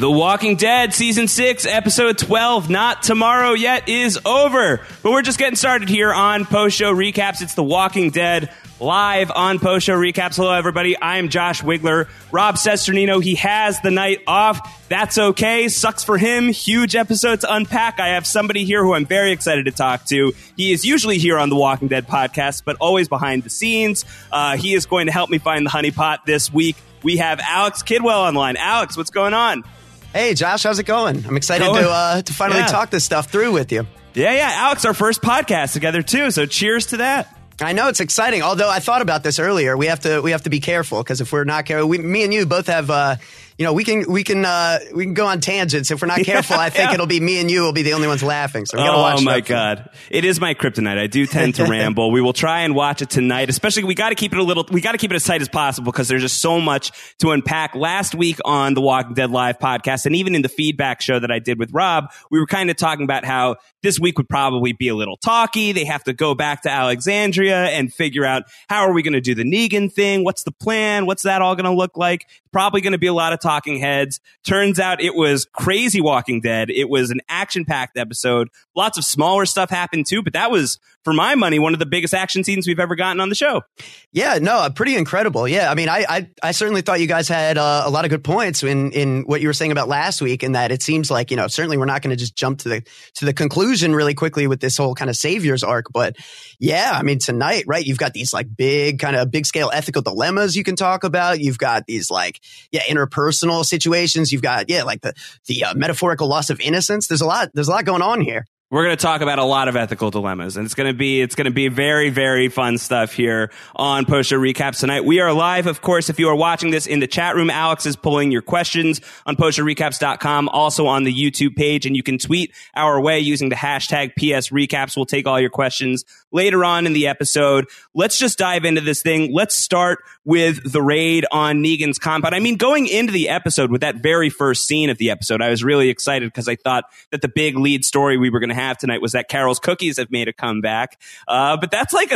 The Walking Dead Season 6, Episode 12, Not Tomorrow Yet, is over. But we're just getting started here on Post Show Recaps. It's The Walking Dead live on Post Show Recaps. Hello, everybody. I'm Josh Wigler. Rob Cesternino, he has the night off. That's okay. Sucks for him. Huge episode to unpack. I have somebody here who I'm very excited to talk to. He is usually here on The Walking Dead podcast, but always behind the scenes. He is going to help me find the honeypot this week. We have Alex Kidwell online. Alex, what's going on? Hey, Josh, how's it going? I'm excited to finally talk this stuff through with you. Yeah. Alex, our first podcast together, too, so cheers to that. I know, it's exciting. Although I thought about this earlier. We have to be careful, because if we're not careful, me and you both have we can go on tangents. If we're not careful, I think it'll be me and you will be the only ones laughing. So we gotta watch. Oh my God. It is my kryptonite. I do tend to ramble. We will try and watch it tonight. Especially, we got to keep it as tight as possible, because there's just so much to unpack. Last week on the Walking Dead Live podcast, and even in the feedback show that I did with Rob, we were kind of talking about how this week would probably be a little talky. They have to go back to Alexandria and figure out, how are we going to do the Negan thing? What's the plan? What's that all going to look like? Probably going to be a lot of talking heads. Turns out it was crazy Walking Dead. It was an action-packed episode. Lots of smaller stuff happened too, but that was, for my money, one of the biggest action scenes we've ever gotten on the show. Yeah, no, pretty incredible. Yeah, I mean, I certainly thought you guys had a lot of good points in what you were saying about last week, and that it seems like, certainly we're not going to just jump to the conclusion really quickly with this whole kind of saviors arc. But yeah, I mean, tonight, right, you've got these like big scale ethical dilemmas you can talk about. You've got these interpersonal situations. You've got the metaphorical loss of innocence. There's a lot going on here. We're going to talk about a lot of ethical dilemmas, and it's going to be very, very fun stuff here on Post Show Recaps tonight. We are live, of course. If you are watching this in the chat room, Alex is pulling your questions on postshowrecaps.com, also on the YouTube page, and you can tweet our way using the hashtag PSRecaps. We'll take all your questions later on in the episode. Let's just dive into this thing. Let's start with the raid on Negan's compound. I mean, going into the episode with that very first scene of the episode, I was really excited, because I thought that the big lead story we were going to have tonight was that Carol's cookies have made a comeback. But that's like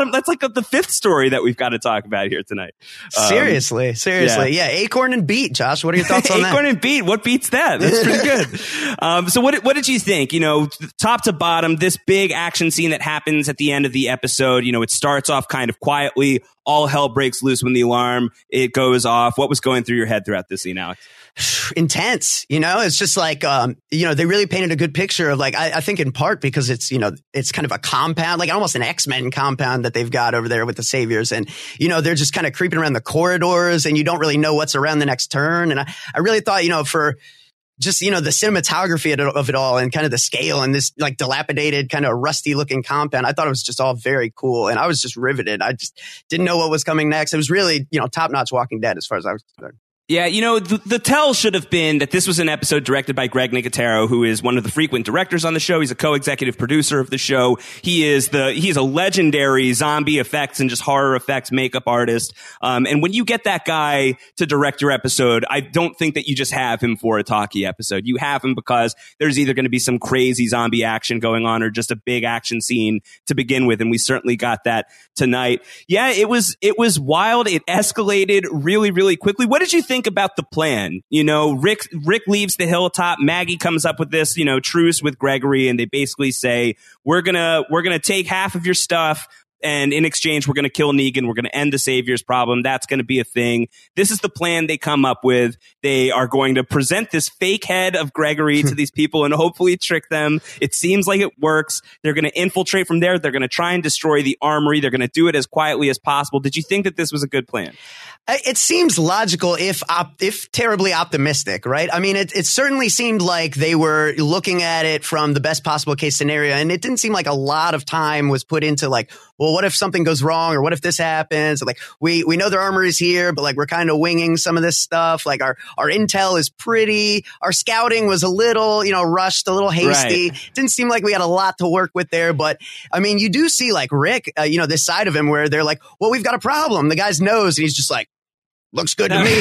the fifth story that we've got to talk about here tonight. Seriously. Yeah. Acorn and Beet, Josh. What are your thoughts on that? Acorn and Beet. What beats that? That's pretty good. So what did you think? Top to bottom, this big action scene that happens at the end of the episode, it starts off kind of quietly. All hell breaks loose when the alarm, it goes off. What was going through your head throughout this scene, Alex? Intense, it's just like, they really painted a good picture of, like, I think in part because it's, it's kind of a compound, like almost an X-Men compound that they've got over there with the Saviors. And, they're just kind of creeping around the corridors, and you don't really know what's around the next turn. And I really thought, for just, the cinematography of it all, and kind of the scale, and this like dilapidated kind of rusty looking compound, I thought it was just all very cool. And I was just riveted. I just didn't know what was coming next. It was really, top notch Walking Dead as far as I was concerned. Yeah, the tell should have been that this was an episode directed by Greg Nicotero, who is one of the frequent directors on the show. He's a co-executive producer of the show. He's a legendary zombie effects and just horror effects makeup artist. And when you get that guy to direct your episode, I don't think that you just have him for a talkie episode. You have him because there's either going to be some crazy zombie action going on, or just a big action scene to begin with. And we certainly got that tonight. Yeah, it was wild. It escalated really, really quickly. What did you think about the plan? Rick leaves the hilltop. Maggie comes up with this, truce with Gregory, and they basically say, we're gonna take half of your stuff, and in exchange, we're going to kill Negan. We're going to end the Saviors problem. That's going to be a thing. This is the plan they come up with. They are going to present this fake head of Gregory to these people and hopefully trick them. It seems like it works. They're going to infiltrate from there. They're going to try and destroy the armory. They're going to do it as quietly as possible. Did you think that this was a good plan? It seems logical, if terribly optimistic, right? I mean, it certainly seemed like they were looking at it from the best possible case scenario, and it didn't seem like a lot of time was put into, like, well, what if something goes wrong, or what if this happens? Like, we know their armor is here, but like we're kind of winging some of this stuff. Like our intel is pretty. Our scouting was a little, rushed, a little hasty. Right. Didn't seem like we had a lot to work with there. But I mean, you do see like Rick, this side of him where they're like, well, we've got a problem. The guy's nose, and he's just like, looks good to me,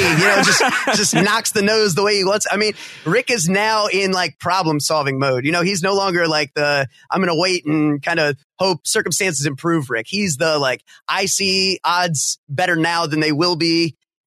just knocks the nose the way he wants. I mean, Rick is now in like problem solving mode. He's no longer like I'm going to wait and kind of hope circumstances improve Rick. He's the like, I see odds better now than they will be.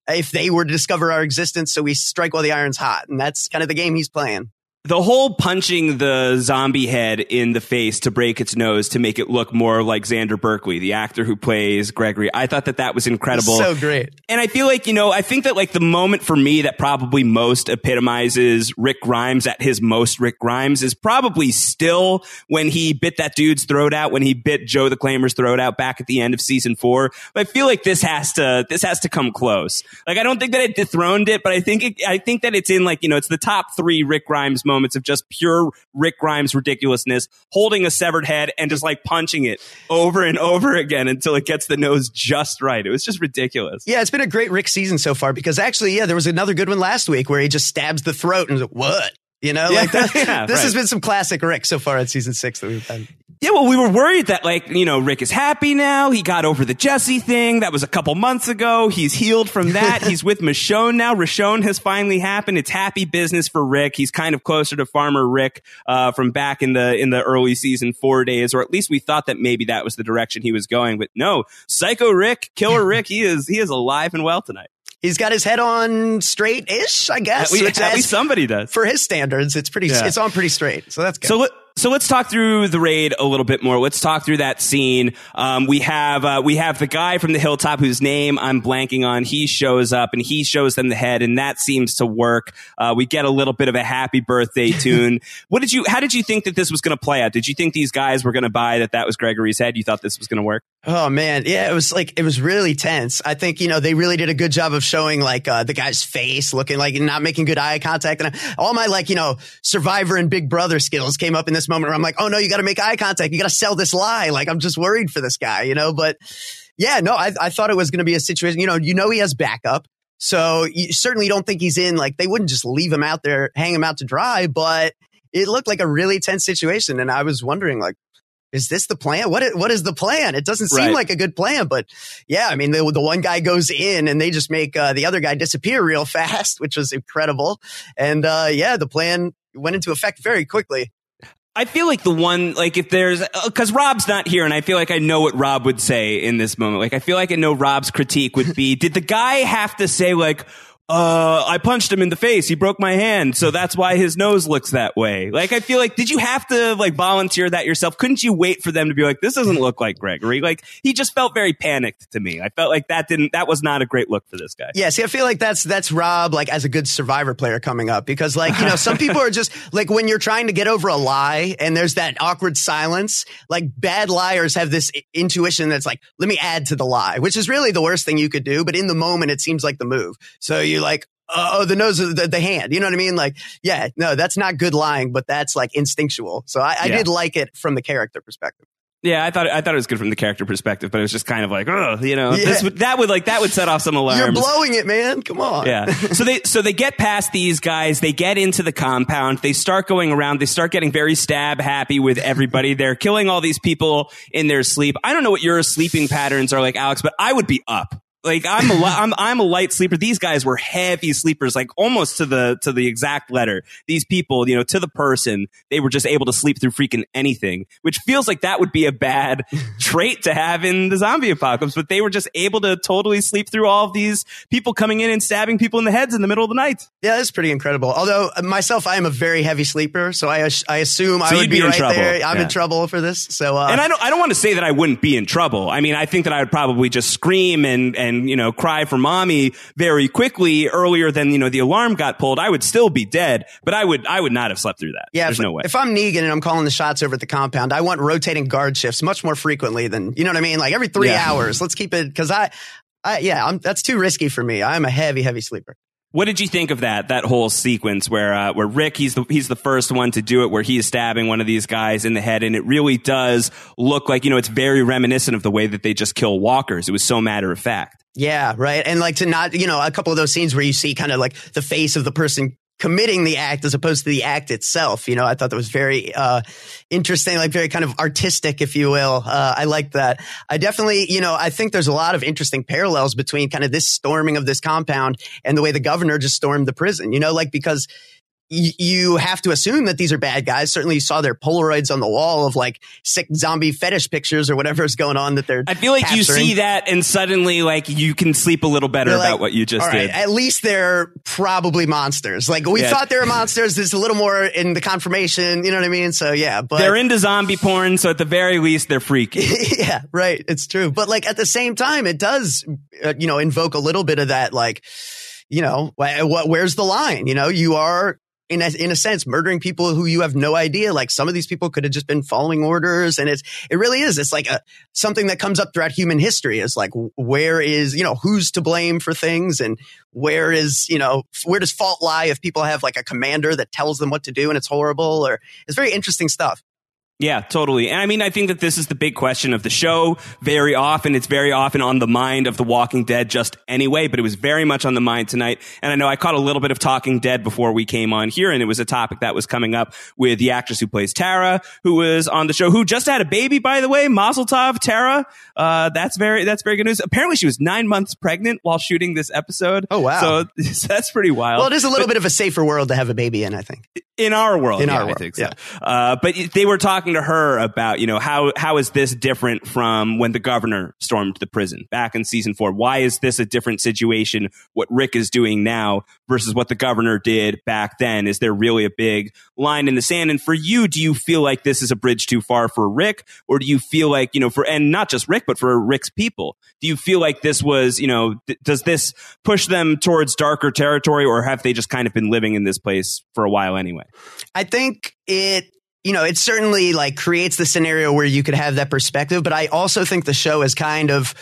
if they were to discover our existence. So we strike while the iron's hot. And that's kind of the game he's playing. The whole punching the zombie head in the face to break its nose to make it look more like Xander Berkeley, the actor who plays Gregory, I thought that was incredible. So great. And I feel like, I think that like the moment for me that probably most epitomizes Rick Grimes at his most Rick Grimes is probably still when he bit that dude's throat out, when he bit Joe the Claimer's throat out back at the end of season 4. But I feel like this has to come close. Like, I don't think that it dethroned it, but I think that it's in like, it's the top 3 Rick Grimes moments of just pure Rick Grimes ridiculousness, holding a severed head and just like punching it over and over again until it gets the nose just right. It was just ridiculous. Yeah, it's been a great Rick season so far because actually, there was another good one last week where he just stabs the throat and what? Like that. This has been some classic Rick so far in season 6 that we've had. Yeah, well, we were worried that, like, Rick is happy now. He got over the Jesse thing. That was a couple months ago. He's healed from that. He's with Michonne now. Michonne has finally happened. It's happy business for Rick. He's kind of closer to Farmer Rick from back in the early season 4 days, or at least we thought that maybe that was the direction he was going. But no, Psycho Rick, Killer Rick, he is alive and well tonight. He's got his head on straight-ish, I guess. At least somebody does. For his standards, it's on pretty straight. So that's good. So let's talk through the raid a little bit more. Let's talk through that scene. We have the guy from the hilltop whose name I'm blanking on. He shows up and he shows them the head, and that seems to work. We get a little bit of a happy birthday tune. How did you think that this was going to play out? Did you think these guys were going to buy that was Gregory's head? You thought this was going to work? Oh man, yeah, it was really tense. I think they really did a good job of showing like the guy's face, looking like not making good eye contact, and all my Survivor and Big Brother skills came up in this moment where I'm like, oh no, you got to make eye contact, you got to sell this lie. Like I'm just worried for this guy, But yeah, no, I thought it was going to be a situation. He has backup, so you certainly don't think he's in. Like they wouldn't just leave him out there, hang him out to dry. But it looked like a really tense situation, and I was wondering like, is this the plan? What is the plan? It doesn't seem like a good plan, but yeah, I mean, the one guy goes in and they just make the other guy disappear real fast, which was incredible. And the plan went into effect very quickly. I feel like because Rob's not here, and I feel like I know what Rob would say in this moment. Like, I feel like I know Rob's critique would be, did the guy have to say like, I punched him in the face. He broke my hand. So that's why his nose looks that way. Like, I feel like, did you have to like volunteer that yourself? Couldn't you wait for them to be like, this doesn't look like Gregory? Like, he just felt very panicked to me. I felt like that was not a great look for this guy. Yeah. See, I feel like that's Rob, like as a good Survivor player coming up, because like, some people are just like, when you're trying to get over a lie and there's that awkward silence, like bad liars have this intuition that's like, let me add to the lie, which is really the worst thing you could do. But in the moment, it seems like the move. So you like, the nose of the hand. You know what I mean? Like, yeah, no, that's not good lying, but that's like instinctual. So I did like it from the character perspective. Yeah, I thought it was good from the character perspective, but it was just kind of like, that would set off some alarms. You're blowing it, man. Come on. Yeah. So they get past these guys, they get into the compound, they start going around, they start getting very stab happy with everybody. They're killing all these people in their sleep. I don't know what your sleeping patterns are like, Alex, but I would be up. Like I'm a light sleeper. These guys were heavy sleepers, like almost to the exact letter. These people, to the person, they were just able to sleep through freaking anything, which feels like that would be a bad trait to have in the zombie apocalypse. But they were just able to totally sleep through all of these people coming in and stabbing people in the heads in the middle of the night. Yeah, that's pretty incredible. Although myself, I am a very heavy sleeper, so I assume I would be right trouble. There. I'm in trouble for this. So, and I don't want to say that I wouldn't be in trouble. I mean, I think that I would probably just scream and cry for mommy very quickly earlier than, the alarm got pulled. I would still be dead, but I would not have slept through that. Yeah. There's no way. If I'm Negan and I'm calling the shots over at the compound, I want rotating guard shifts much more frequently than, you know what I mean? Like every 3 hours, let's keep it. Cause that's too risky for me. I'm a heavy, heavy sleeper. What did you think of that whole sequence where Rick, he's the first one to do it, where he is stabbing one of these guys in the head, and it really does look like, it's very reminiscent of the way that they just kill walkers. It was so matter of fact. Yeah, right. And like to not, a couple of those scenes where you see kind of like the face of the person committing the act as opposed to the act itself. I thought that was very interesting, like very kind of artistic, if you will. I liked that. I definitely, I think there's a lot of interesting parallels between kind of this storming of this compound and the way the governor just stormed the prison, because you have to assume that these are bad guys. Certainly you saw their Polaroids on the wall of like sick zombie fetish pictures or whatever is going on that they're I feel like capturing. you see that and suddenly like you can sleep a little better about what you just did. At least they're probably monsters. Like we thought they were monsters. There's a little more in the confirmation. You know what I mean? So yeah, but they're into zombie porn. So at the very least, they're freaky. Yeah, right. It's true. But like at the same time, it does, invoke a little bit of that, like, where's the line? You are in a sense murdering people who you have no idea. Like some of these people could have just been following orders, and it really is. It's like something that comes up throughout human history. Is like, where is, who's to blame for things, and where does fault lie if people have like a commander that tells them what to do and it's horrible, or it's very interesting stuff. Yeah, totally. And I mean, I think that this is the big question of the show. Very often, it's very often on the mind of The Walking Dead just anyway, but it was very much on the mind tonight. And I know I caught a little bit of Talking Dead before we came on here, and it was a topic that was coming up with the actress who plays Tara, who was on the show, who just had a baby, by the way, Mazel Tov, Tara. That's very good news. Apparently, she was 9 months pregnant while shooting this episode. Oh, wow. So that's pretty wild. Well, it is a little bit of a safer world to have a baby in, I think. In our world. I think so. Yeah. But they were talking to her about, how is this different from when the governor stormed the prison back in season 4? Why is this a different situation, what Rick is doing now versus what the governor did back then? Is there really a big line in the sand? And for you, do you feel like this is a bridge too far for Rick? Or do you feel like, and not just Rick, but for Rick's people, do you feel like this was, does this push them towards darker territory, or have they just kind of been living in this place for a while anyway? I think it certainly like creates the scenario where you could have that perspective. But I also think the show has kind of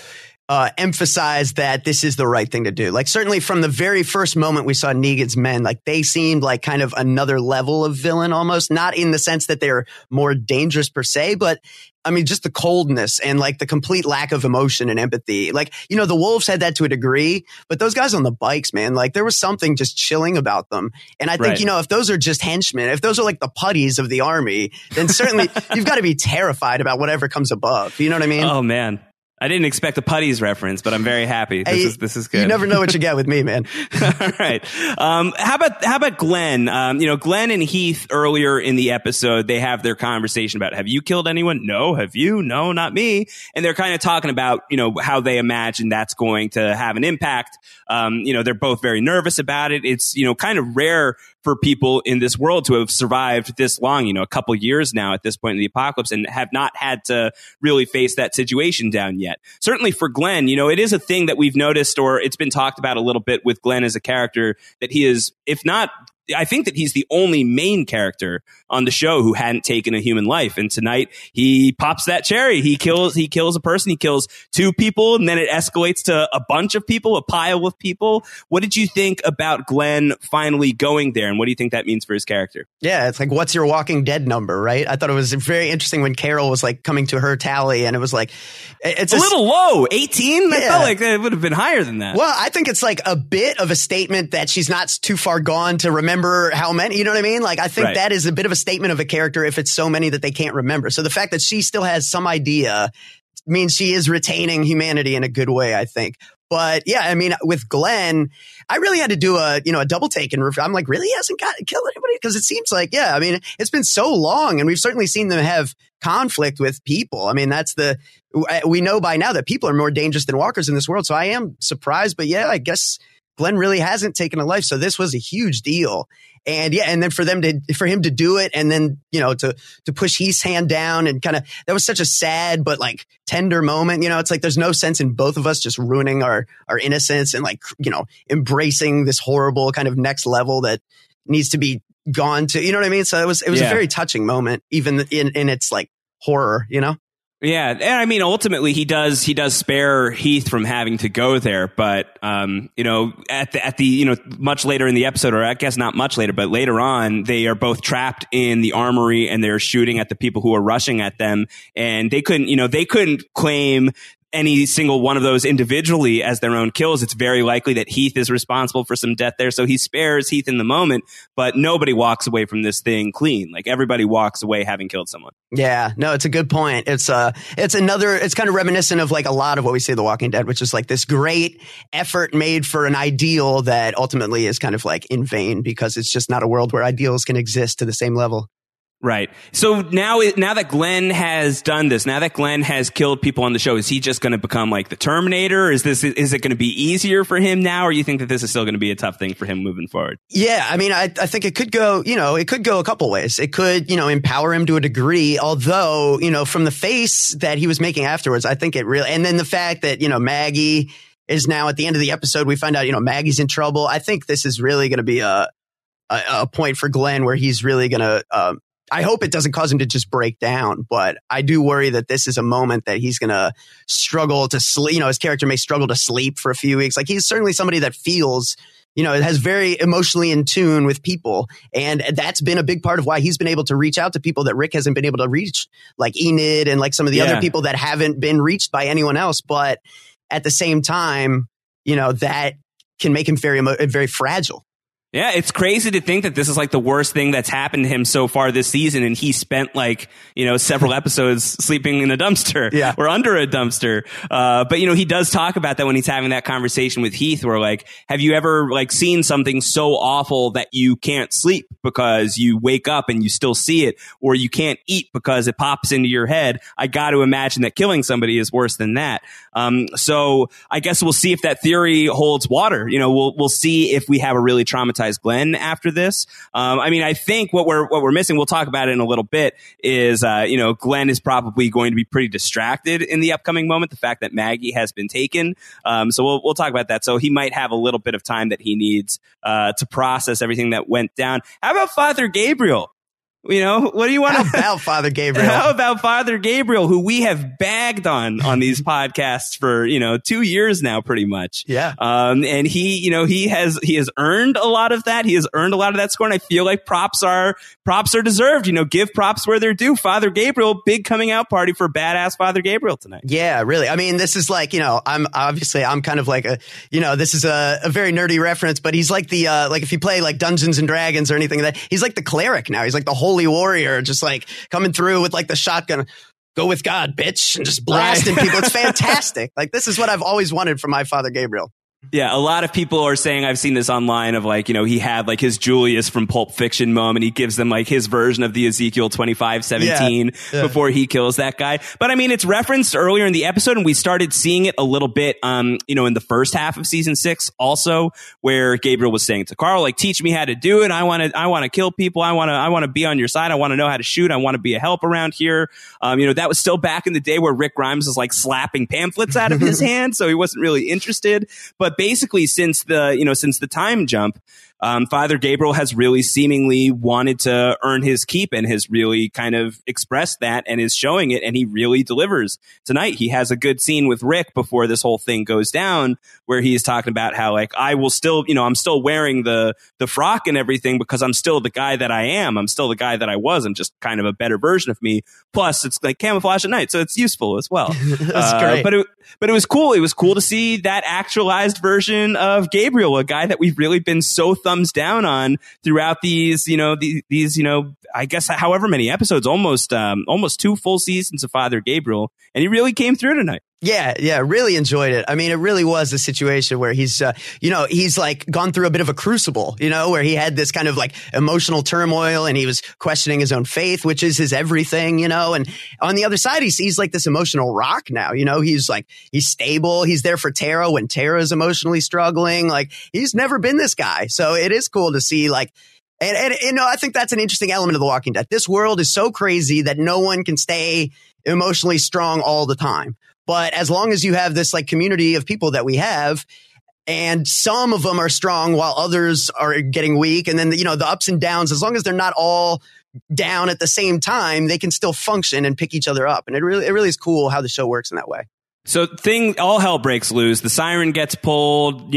emphasized that this is the right thing to do. Like certainly from the very first moment we saw Negan's men, like they seemed like kind of another level of villain almost, not in the sense that they're more dangerous per se, but I mean, just the coldness and like the complete lack of emotion and empathy. Like, the wolves had that to a degree, but those guys on the bikes, man, like there was something just chilling about them. And I think, if those are just henchmen, if those are like the putties of the army, then certainly you've got to be terrified about whatever comes above. You know what I mean? Oh, man. I didn't expect a putties reference, but I'm very happy. This is good. You never know what you get with me, man. All right. How about Glenn? Glenn and Heath earlier in the episode, they have their conversation about, have you killed anyone? No. Have you? No, not me. And they're kind of talking about, how they imagine that's going to have an impact. They're both very nervous about it. It's, kind of rare for people in this world to have survived this long, a couple years now at this point in the apocalypse, and have not had to really face that situation down yet. Certainly for Glenn, it is a thing that we've noticed, or it's been talked about a little bit with Glenn as a character, that he is, if not, I think that he's the only main character on the show who hadn't taken a human life. And tonight he pops that cherry. He kills a person. He kills 2 people, and then it escalates to a bunch of people, a pile of people. What did you think about Glenn finally going there? And what do you think that means for his character? Yeah, it's like, what's your Walking Dead number, right? I thought it was very interesting when Carol was like coming to her tally, and it was like, it's a little low, 18. I felt like it would have been higher than that. Well, I think it's like a bit of a statement that she's not too far gone to remember how many, you know what I mean? Like, I think that is a bit of a statement of a character if it's so many that they can't remember. So the fact that she still has some idea means she is retaining humanity in a good way, I think. But yeah, I mean, with Glenn, I really had to do a double take, and I'm like, really, he hasn't killed anybody? Because it seems like, I mean, it's been so long, and we've certainly seen them have conflict with people. I mean, we know by now that people are more dangerous than walkers in this world. So I am surprised, but I guess Glenn really hasn't taken a life. So this was a huge deal. And and then for him to do it, and then, to push Heath's hand down, and kind of, that was such a sad, but like tender moment. It's like, there's no sense in both of us just ruining our innocence and like, embracing this horrible kind of next level that needs to be gone to, you know what I mean? So it was a very touching moment, even in its like horror, Yeah, and I mean, ultimately, he does spare Heath from having to go there, but at the much later in the episode, or I guess not much later, but later on, they are both trapped in the armory, and they're shooting at the people who are rushing at them, and they couldn't claim any single one of those individually as their own kills. It's very likely that Heath is responsible for some death there. So he spares Heath in the moment, but nobody walks away from this thing clean. Like everybody walks away having killed someone. Yeah, no, it's a good point. It's kind of reminiscent of like a lot of what we see in The Walking Dead, which is like this great effort made for an ideal that ultimately is kind of like in vain because it's just not a world where ideals can exist to the same level. Right. So now that Glenn has done this, now that Glenn has killed people on the show, is he just going to become like the Terminator? Is it going to be easier for him now, or you think that this is still going to be a tough thing for him moving forward? Yeah, I mean, I think it could go, it could go a couple ways. It could, empower him to a degree, although, from the face that he was making afterwards, I think it really, and then the fact that, Maggie is now at the end of the episode, we find out, Maggie's in trouble. I think this is really going to be a point for Glenn where he's really going to, I hope it doesn't cause him to just break down, but I do worry that this is a moment that he's going to struggle to sleep. His character may struggle to sleep for a few weeks. Like he's certainly somebody that feels, has very emotionally in tune with people. And that's been a big part of why he's been able to reach out to people that Rick hasn't been able to reach, like Enid and like some of the other people that haven't been reached by anyone else. But at the same time, that can make him very fragile. Yeah, it's crazy to think that this is like the worst thing that's happened to him so far this season, and he spent like, several episodes sleeping in a dumpster or under a dumpster. But he does talk about that when he's having that conversation with Heath, where like, have you ever like seen something so awful that you can't sleep because you wake up and you still see it, or you can't eat because it pops into your head? I got to imagine that killing somebody is worse than that. So I guess we'll see if that theory holds water. We'll see if we have a really traumatized Glenn after this. I think what we're missing, we'll talk about it in a little bit, is Glenn is probably going to be pretty distracted in the upcoming moment. The fact that Maggie has been taken. So we'll talk about that. So he might have a little bit of time that he needs to process everything that went down. How about Father Gabriel? What do you want How about Father Gabriel? How about Father Gabriel, who we have bagged on these podcasts for, 2 years now, pretty much. Yeah. And he has earned a lot of that. He has earned a lot of that score. And I feel like props are deserved. Give props where they're due. Father Gabriel, big coming out party for badass Father Gabriel tonight. Yeah, really. I mean, this is like, I'm kind of like this is a very nerdy reference, but he's like the, like if you play like Dungeons and Dragons or anything like that, he's like the cleric now. He's like the holy warrior, just like coming through with like the shotgun, go with God, bitch, and just blasting people. It's fantastic. Like this is what I've always wanted from my Father Gabriel. Yeah, a lot of people are saying, I've seen this online, of like, he had like his Julius from Pulp Fiction moment. He gives them like his version of the Ezekiel 25:17 before he kills that guy. But I mean, it's referenced earlier in the episode, and we started seeing it a little bit, in the first half of season 6 also, where Gabriel was saying to Carl, like, teach me how to do it. I want to kill people. I want to be on your side. I want to know how to shoot. I want to be a help around here. That was still back in the day where Rick Grimes was like slapping pamphlets out of his hand. So he wasn't really interested. But basically, since the time jump, Father Gabriel has really seemingly wanted to earn his keep and has really kind of expressed that and is showing it, and he really delivers tonight. He has a good scene with Rick before this whole thing goes down, where he's talking about how like, I will still, I'm still wearing the frock and everything because I'm still the guy that I am. I'm still the guy that I was. I'm just kind of a better version of me. Plus, it's like camouflage at night, so it's useful as well. That's great. But it was cool. It was cool to see that actualized version of Gabriel, a guy that we've really been so thumbs down on throughout these, I guess however many episodes, almost 2 full seasons of Father Gabriel, and he really came through tonight. Yeah, really enjoyed it. I mean, it really was a situation where he's like gone through a bit of a crucible, where he had this kind of like emotional turmoil and he was questioning his own faith, which is his everything, and on the other side, he sees like this emotional rock now, he's stable. He's there for Tara when Tara is emotionally struggling. Like he's never been this guy. So it is cool to see like, and I think that's an interesting element of The Walking Dead. This world is so crazy that no one can stay emotionally strong all the time. But as long as you have this like community of people that we have, and some of them are strong while others are getting weak, and then the ups and downs, as long as they're not all down at the same time, they can still function and pick each other up. And it really is cool how the show works in that way. So all hell breaks loose. The siren gets pulled.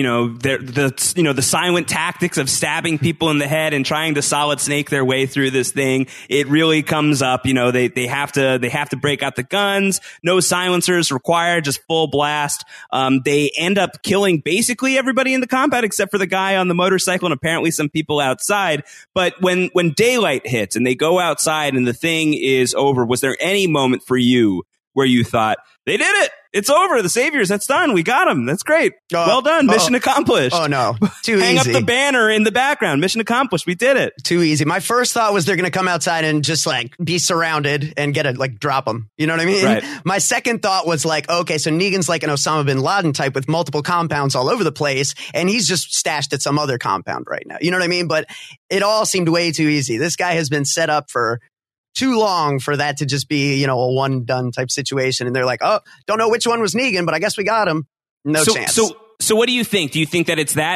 The silent tactics of stabbing people in the head and trying to Solid Snake their way through this thing. It really comes up. They have to break out the guns. No silencers required. Just full blast. They end up killing basically everybody in the compound except for the guy on the motorcycle and apparently some people outside. But when daylight hits and they go outside and the thing is over, was there any moment for you where you thought, they did it? It's over. The Saviors. That's done. We got them. That's great. Well done. Mission accomplished. Oh, no. Too Hang easy. up the banner in the background. Mission accomplished. We did it. Too easy. My first thought was they're going to come outside and just be surrounded and drop them. You know what I mean? Right. My second thought was okay, so Negan's like an Osama bin Laden type with multiple compounds all over the place, and he's just stashed at some other compound right now. You know what I mean? But it all seemed way too easy. This guy has been set up for too long for that to just be, a one done type situation. And they're like, oh, don't know which one was Negan, but I guess we got him. No chance. So what do you think? Do you think that it's that?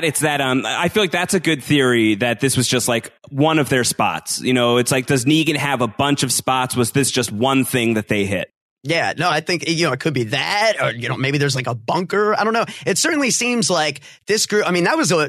I feel like that's a good theory that this was just one of their spots. It's does Negan have a bunch of spots? Was this just one thing that they hit? Yeah, no, I think, it could be that, or, maybe there's a bunker. I don't know. It certainly seems like this group, that was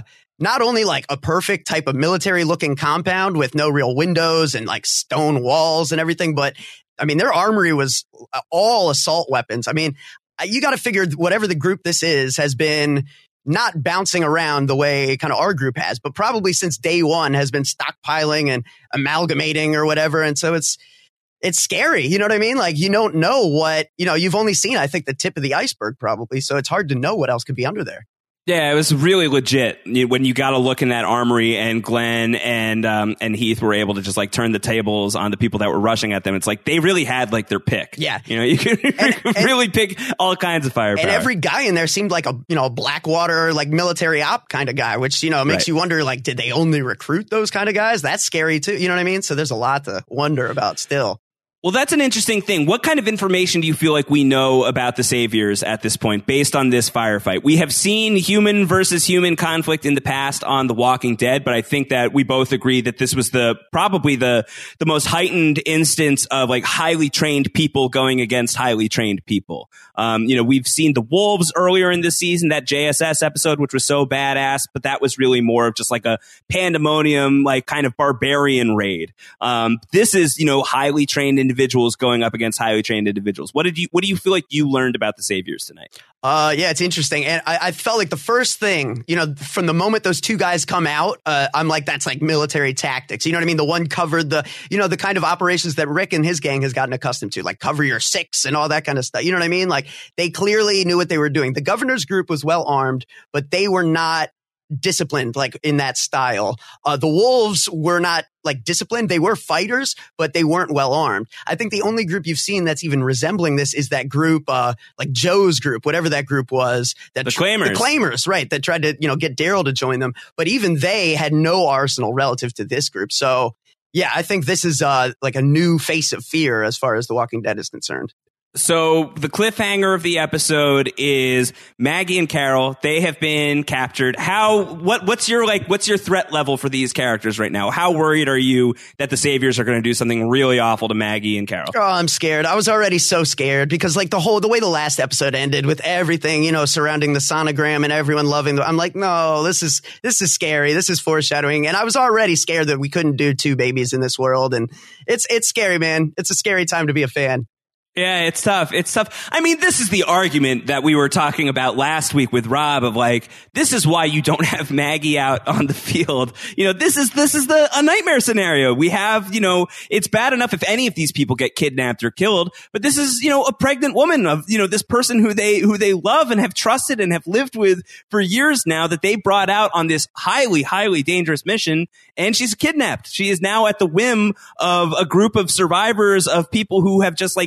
not only a perfect type of military looking compound with no real windows and stone walls and everything, but their armory was all assault weapons. You got to figure whatever the group this is has been not bouncing around the way kind of our group has, but probably since day one has been stockpiling and amalgamating or whatever. And so it's scary. You know what I mean? You don't know what, you've only seen, I think, the tip of the iceberg probably. So it's hard to know what else could be under there. Yeah, it was really legit when you got to look in that armory, and Glenn and Heath were able to just turn the tables on the people that were rushing at them. It's they really had their pick. Yeah, you could really pick all kinds of firepower. And every guy in there seemed like a Blackwater military op kind of guy, which makes you wonder did they only recruit those kind of guys? That's scary too. You know what I mean? So there's a lot to wonder about still. Well, that's an interesting thing. What kind of information do you feel like we know about the Saviors at this point based on this firefight? We have seen human versus human conflict in the past on The Walking Dead, but I think that we both agree that this was probably the most heightened instance of highly trained people going against highly trained people. We've seen the Wolves earlier in this season, that JSS episode, which was so badass, but that was really more of just a pandemonium, kind of barbarian raid. This is, highly trained individuals going up against highly trained individuals. What do you feel like you learned about the Saviors tonight? Yeah, it's interesting. And I felt like the first thing, from the moment those two guys come out, I'm that's military tactics. You know what I mean? The one covered the kind of operations that Rick and his gang has gotten accustomed to, cover your six and all that kind of stuff. You know what I mean? They clearly knew what they were doing. The governor's group was well armed, but they were not disciplined in that style. The Wolves were not disciplined. They were fighters, but they weren't well armed. I think the only group you've seen that's even resembling this is that group, Joe's group, whatever that group was. The Claimers. The Claimers, right. That tried to, get Daryl to join them. But even they had no arsenal relative to this group. So yeah, I think this is a new face of fear as far as The Walking Dead is concerned. So the cliffhanger of the episode is Maggie and Carol. They have been captured. What's your threat level for these characters right now? How worried are you that the Saviors are going to do something really awful to Maggie and Carol? Oh, I'm scared. I was already so scared because the way the last episode ended with everything, surrounding the sonogram and everyone loving I'm no, this is scary. This is foreshadowing. And I was already scared that we couldn't do two babies in this world. And it's scary, man. It's a scary time to be a fan. Yeah, it's tough. It's tough. This is the argument that we were talking about last week with Rob of this is why you don't have Maggie out on the field. This is a nightmare scenario. We have, it's bad enough if any of these people get kidnapped or killed, but this is, a pregnant woman of, this person who they love and have trusted and have lived with for years now that they brought out on this highly, highly dangerous mission, and she's kidnapped. She is now at the whim of a group of survivors of people who have just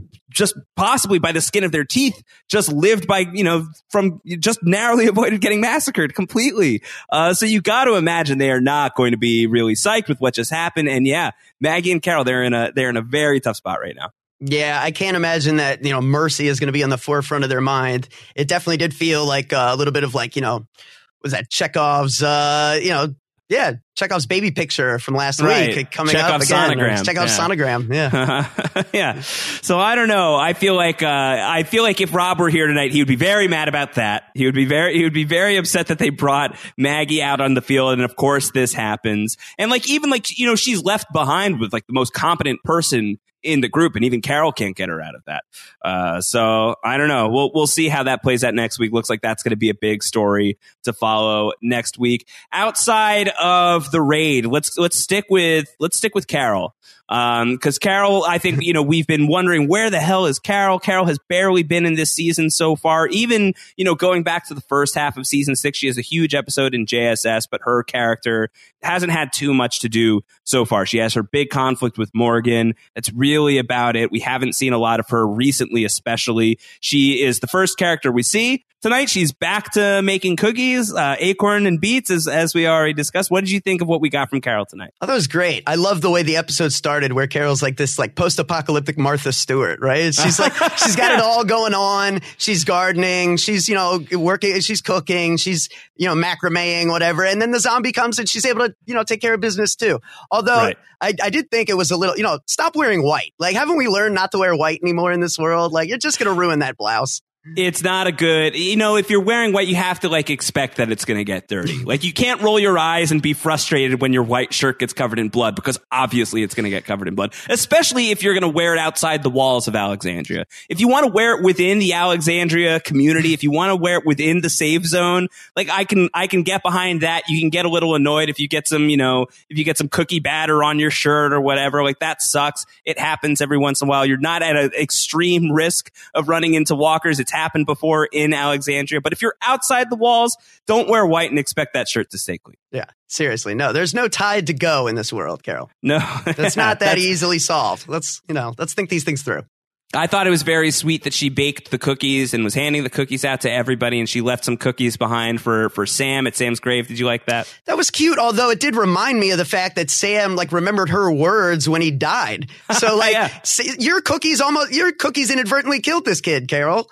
possibly by the skin of their teeth, just lived by, from just narrowly avoided getting massacred completely. So you got to imagine they are not going to be really psyched with what just happened. And yeah, Maggie and Carol, they're in a very tough spot right now. Yeah, I can't imagine that, mercy is going to be on the forefront of their mind. It definitely did feel like a little bit of was that Chekhov's, Chekhov's baby picture from last Right. week coming Chekhov's up again. sonogram. Chekhov's sonogram. Yeah. Yeah. So I don't know. I feel like if Rob were here tonight, he would be very mad about that. He would be very upset that they brought Maggie out on the field. And of course this happens. And she's left behind with like the most competent person in the group, and even Carol can't get her out of that. So I don't know. We'll see how that plays out next week. Looks like that's going to be a big story to follow next week. Outside of the raid, let's stick with Carol. Because Carol, I think, we've been wondering, where the hell is Carol? Carol has barely been in this season so far. Even, going back to the first half of season 6, she has a huge episode in JSS, but her character hasn't had too much to do so far. She has her big conflict with Morgan. That's really about it. We haven't seen a lot of her recently, especially. She is the first character we see. Tonight, she's back to making cookies, Acorn and Beets, as we already discussed. What did you think of what we got from Carol tonight? Oh, that was great. I love the way the episode started, where Carol's like this post-apocalyptic Martha Stewart, right? She's like, she's got it all going on. She's gardening. She's, working. She's cooking. She's, macrameing, whatever. And then the zombie comes and she's able to, take care of business too. Although right. I did think it was a little, stop wearing white. Like, haven't we learned not to wear white anymore in this world? Like, you're just going to ruin that blouse. It's not a good, if you're wearing white, you have to expect that it's going to get dirty. You can't roll your eyes and be frustrated when your white shirt gets covered in blood, because obviously it's going to get covered in blood, especially if you're going to wear it outside the walls of Alexandria. If you want to wear it within the Alexandria community, if you want to wear it within the safe zone, I can get behind that. You can get a little annoyed if you get some, if you get some cookie batter on your shirt or whatever, that sucks. It happens every once in a while. You're not at an extreme risk of running into walkers. It's happened before in Alexandria, but if you're outside the walls, don't wear white and expect that shirt to stay clean. Yeah, seriously. No, there's no tide to go in this world, Carol. No. That's not that easily solved. Let's think these things through. I thought it was very sweet that she baked the cookies and was handing the cookies out to everybody, and she left some cookies behind for Sam at Sam's grave. Did you like that? That was cute, although it did remind me of the fact that Sam remembered her words when he died. So yeah. your cookies inadvertently killed this kid, Carol.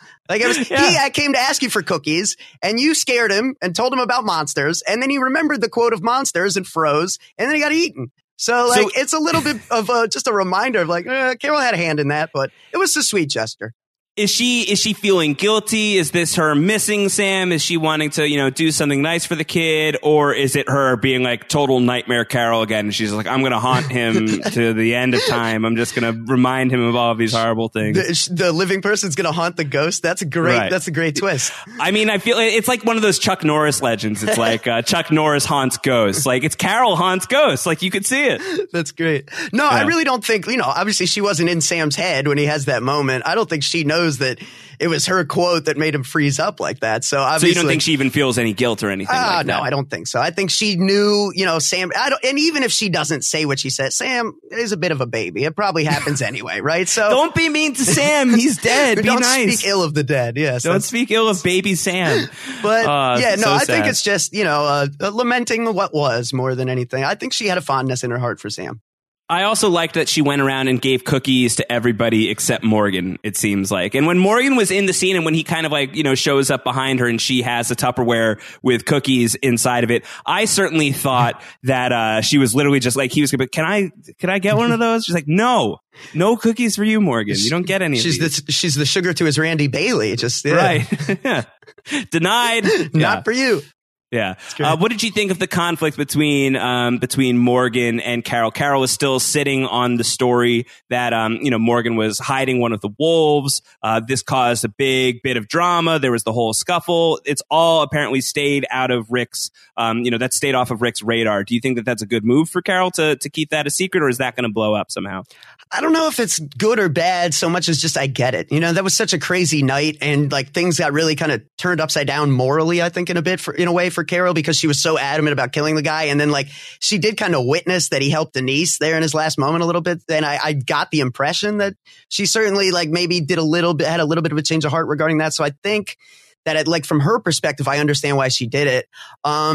He came to ask you for cookies, and you scared him and told him about monsters, and then he remembered the quote of monsters and froze, and then he got eaten. So it's a little bit of just a reminder of Carol had a hand in that, but it was a sweet gesture. Is she feeling guilty? Is this her missing Sam? Is she wanting to, do something nice for the kid? Or is it her being total nightmare Carol again? And she's like, I'm going to haunt him to the end of time. I'm just going to remind him of all of these horrible things. The living person's going to haunt the ghost. That's a great, right. That's a great twist. I mean, I feel it's like one of those Chuck Norris legends. It's like Chuck Norris haunts ghosts. It's Carol haunts ghosts. You could see it. That's great. No, yeah. I really don't think, obviously she wasn't in Sam's head when he has that moment. I don't think she knows that it was her quote that made him freeze up like that. So obviously, you don't think she even feels any guilt or anything like that? No, I don't think so. I think she knew, Sam. And even if she doesn't say what she said, Sam is a bit of a baby. It probably happens anyway, right? So don't be mean to Sam. He's dead. Be don't nice. Speak ill of the dead. Yes. Don't speak ill of baby Sam. But I think it's just lamenting what was more than anything. I think she had a fondness in her heart for Sam. I also liked that she went around and gave cookies to everybody except Morgan, it seems like. And when Morgan was in the scene and when he kind of shows up behind her and she has a Tupperware with cookies inside of it, I certainly thought that she was literally just he was going to be, can I get one of those? She's like, no cookies for you, Morgan. You don't get any of these. She's the sugar to his Randy Bailey. Just right. Denied. Not for you. Yeah. What did you think of the conflict between Morgan and Carol? Carol is still sitting on the story that, Morgan was hiding one of the wolves. This caused a big bit of drama. There was the whole scuffle. It's all apparently stayed out of Rick's, that stayed off of Rick's radar. Do you think that that's a good move for Carol to keep that a secret, or is that going to blow up somehow? I don't know if it's good or bad so much as just I get it. That was such a crazy night, and things got really kind of turned upside down morally, I think, in a way for Carol, because she was so adamant about killing the guy. And then she did kind of witness that he helped Denise there in his last moment a little bit. And I got the impression that she certainly maybe had a little bit of a change of heart regarding that. So I think that from her perspective, I understand why she did it.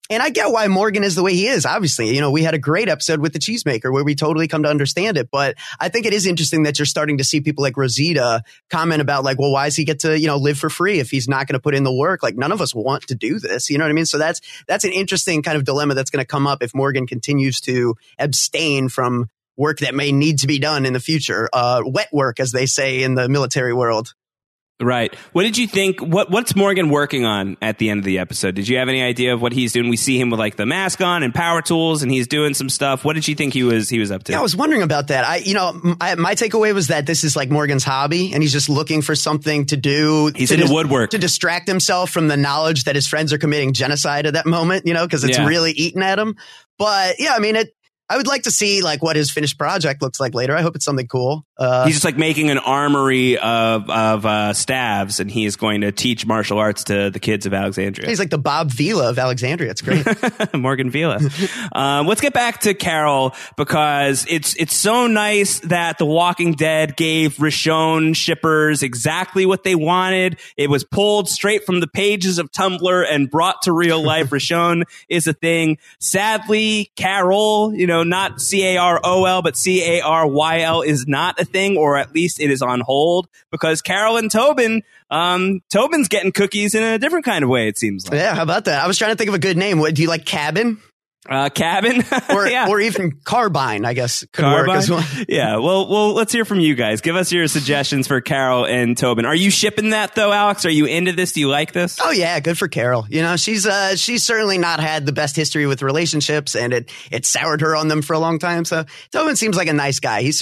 And I get why Morgan is the way he is. Obviously, you know, we had a great episode with the Cheesemaker where we totally come to understand it. But I think it is interesting that you're starting to see people like Rosita comment about like, well, why does he get to, you know, live for free if he's not going to put in the work? Like, none of us want to do this. You know what I mean? So that's an interesting kind of dilemma that's going to come up if Morgan continues to abstain from work that may need to be done in the future. Wet work, as they say in the military world. Right. What did you think? What's Morgan working on at the end of the episode? Did you have any idea of what he's doing? We see him with like the mask on and power tools, and he's doing some stuff. What did you think he was up to? Yeah, I was wondering about that. My takeaway was that this is like Morgan's hobby, and he's just looking for something to do. He's into woodwork to distract himself from the knowledge that his friends are committing genocide at that moment. You know, because it's really eating at him. But yeah, I mean I would like to see like what his finished project looks like later. I hope it's something cool. He's just like making an armory of staves, and he is going to teach martial arts to the kids of Alexandria. He's like the Bob Vila of Alexandria. It's great. Morgan Vila. Let's get back to Carol, because it's so nice that The Walking Dead gave Rishon shippers exactly what they wanted. It was pulled straight from the pages of Tumblr and brought to real life. Rishon is a thing. Sadly, Carol, you know, not Carol, but Caryl is not a thing, or at least it is on hold, because Carol and Tobin, Tobin's getting cookies in a different kind of way, it seems like. Yeah, how about that? I was trying to think of a good name. What do you like, Cabin? Cabin? or even Carbine, I guess. Could Carbine? work as well. Yeah, well, let's hear from you guys. Give us your suggestions for Carol and Tobin. Are you shipping that, though, Alex? Are you into this? Do you like this? Oh, yeah, good for Carol. You know, she's certainly not had the best history with relationships, and it soured her on them for a long time. So Tobin seems like a nice guy. He's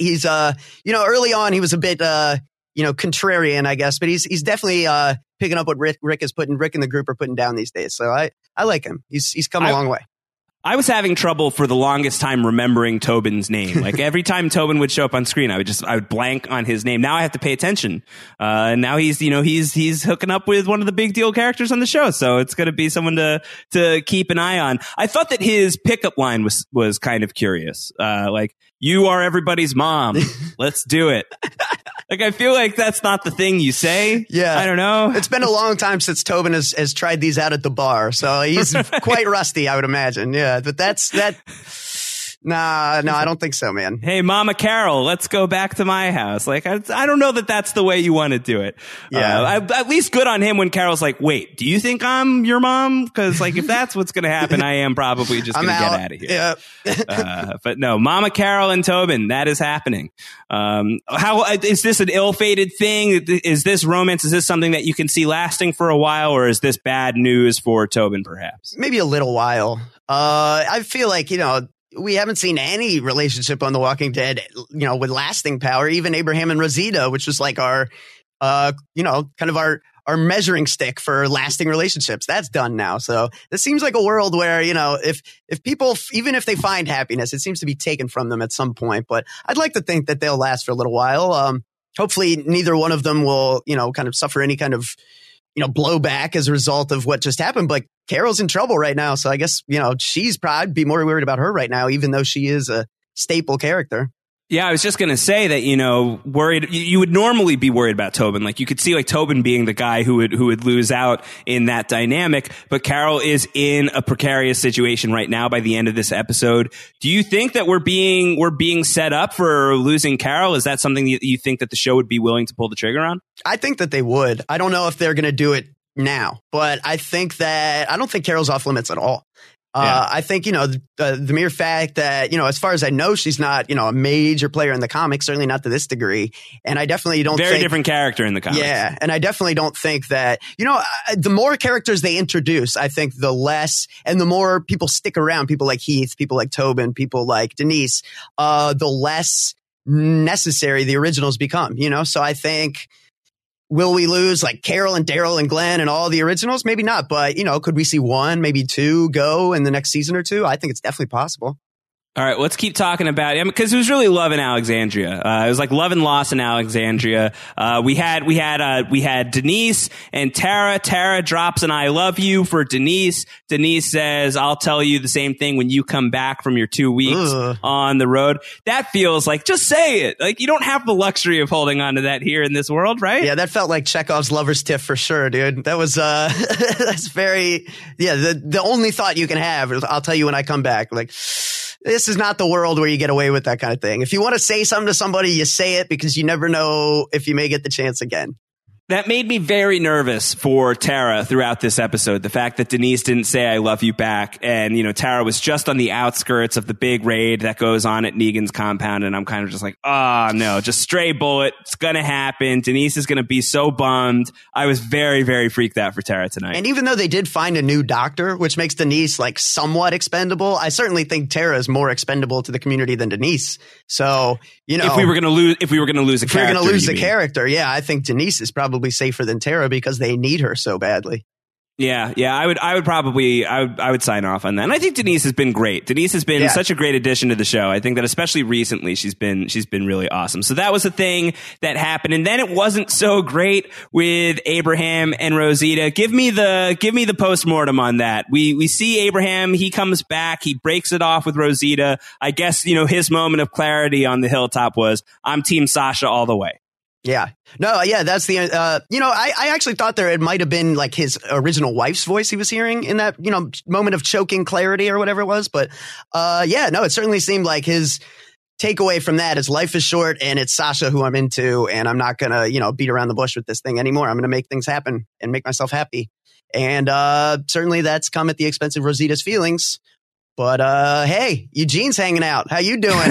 early on, he was a bit, contrarian, I guess, but he's definitely picking up what Rick and the group are putting down these days. So I like him. He's come a long way. I was having trouble for the longest time remembering Tobin's name. Like every time Tobin would show up on screen, I would blank on his name. Now I have to pay attention. And now he's hooking up with one of the big deal characters on the show. So it's going to be someone to keep an eye on. I thought that his pickup line was kind of curious. Like, you are everybody's mom. Let's do it. Like, I feel like that's not the thing you say. Yeah. I don't know. It's been a long time since Tobin has tried these out at the bar. So he's quite rusty, I would imagine. Yeah. But that's that. No, I don't think so, man. Hey, Mama Carol, let's go back to my house. Like, I don't know that that's the way you want to do it. Yeah. At least good on him when Carol's like, wait, do you think I'm your mom? Because, like, if that's what's going to happen, I am probably just going to get out of here. Yeah. But no, Mama Carol and Tobin, that is happening. How is this an ill-fated thing? Is this romance? Is this something that you can see lasting for a while, or is this bad news for Tobin, perhaps? Maybe a little while. I feel like, we haven't seen any relationship on The Walking Dead, with lasting power. Even Abraham and Rosita, which was like our, kind of our measuring stick for lasting relationships. That's done now. So this seems like a world where, if people, even if they find happiness, it seems to be taken from them at some point. But I'd like to think that they'll last for a little while. Hopefully neither one of them will, kind of suffer any kind of, blowback as a result of what just happened. But Carol's in trouble right now. So I guess, she's probably be more worried about her right now, even though she is a staple character. Yeah, I was just going to say that, worried, you would normally be worried about Tobin. Like, you could see like Tobin being the guy who would lose out in that dynamic, but Carol is in a precarious situation right now by the end of this episode. Do you think that we're being set up for losing Carol? Is that something you think that the show would be willing to pull the trigger on? I think that they would. I don't know if they're going to do it now, but I don't think Carol's off limits at all. I think, the mere fact that, as far as I know, she's not, a major player in the comics, certainly not to this degree. And I definitely don't think... Very different character in the comics. Yeah. And I definitely don't think that, the more characters they introduce, I think the less, and the more people stick around, people like Heath, people like Tobin, people like Denise, the less necessary the originals become, So I think... Will we lose like Carol and Daryl and Glenn and all the originals? Maybe not. But, could we see one, maybe two go in the next season or two? I think it's definitely possible. All right, let's keep talking about it because it was really love in Alexandria. It was like love and loss in Alexandria. We had Denise and Tara. Tara drops an "I love you" for Denise. Denise says, "I'll tell you the same thing when you come back from your 2 weeks on the road." That feels like, just say it. Like, you don't have the luxury of holding on to that here in this world, right? Yeah, that felt like Chekhov's lover's tiff for sure, dude. That was that's very the only thought you can have is, "I'll tell you when I come back." Like, this is not the world where you get away with that kind of thing. If you want to say something to somebody, you say it because you never know if you may get the chance again. That made me very nervous for Tara throughout this episode. The fact that Denise didn't say "I love you" back. And, you know, Tara was just on the outskirts of the big raid that goes on at Negan's compound. And I'm kind of just like, oh, no, just stray bullet. It's going to happen. Denise is going to be so bummed. I was very, very freaked out for Tara tonight. And even though they did find a new doctor, which makes Denise like somewhat expendable, I certainly think Tara is more expendable to the community than Denise. So, you know, if we were going to lose a character, yeah, I think Denise is probably safer than Tara because they need her so badly. Yeah, I would sign off on that. And I think Denise has been great. Denise has been such a great addition to the show. I think that especially recently she's been really awesome. So that was a thing that happened. And then it wasn't so great with Abraham and Rosita. Give me the postmortem on that. We see Abraham, he comes back, he breaks it off with Rosita. I guess, you know, his moment of clarity on the hilltop was, "I'm Team Sasha all the way." Yeah. No, yeah, that's the, I actually thought it might have been like his original wife's voice he was hearing in that, you know, moment of choking clarity or whatever it was. But, it certainly seemed like his takeaway from that is life is short and it's Sasha who I'm into, and I'm not going to, you know, beat around the bush with this thing anymore. I'm going to make things happen and make myself happy. And, certainly that's come at the expense of Rosita's feelings. But, hey, Eugene's hanging out. How you doing?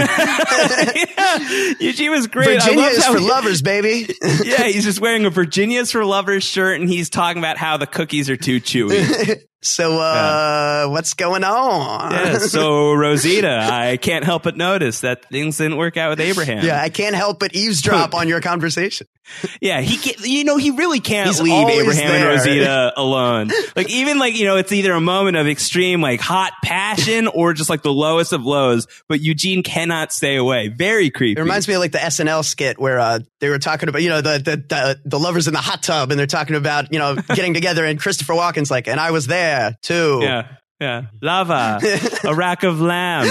Yeah, Eugene was great. Virginia is for lovers, baby. Yeah, he's just wearing a Virginia's for lovers shirt, and he's talking about how the cookies are too chewy. So, what's going on? Yeah, so Rosita, I can't help but notice that things didn't work out with Abraham. Yeah, I can't help but eavesdrop on your conversation. Yeah, he really can't leave Abraham and Rosita alone. Like, even like, you know, it's either a moment of extreme like hot passion or just like the lowest of lows, but Eugene cannot stay away. Very creepy. It reminds me of like the SNL skit where they were talking about, you know, the lovers in the hot tub, and they're talking about, you know, getting together, and Christopher Walken's like, "And I was there too." Yeah. Lava, a rack of lamb.